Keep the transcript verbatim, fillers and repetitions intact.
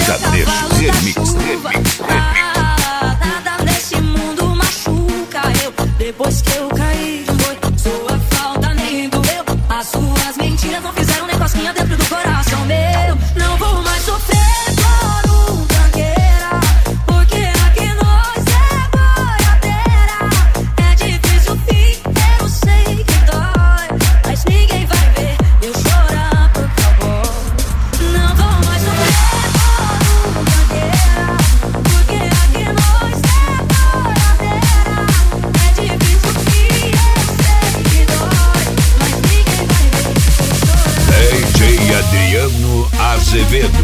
Sertanejo Remix, remix, remix. Nada nesse mundo machuca eu. Depois que eu caí, foi sua falta nem doeu. As suas mentiras não fizeram nem cosquinha dentro do coração meu. Não vou mais sofrer por um tranqueira, porque aqui nós é boiadeira. É difícil ficar, eu sei que dói, mas ninguém vai ver eu chorar por favor. Não vou mais sofrer por um tranqueira, porque aqui nós é boiadeira. É difícil ficar, eu sei que dói, mas ninguém vai ver eu chorar. D J Adriano Azevedo.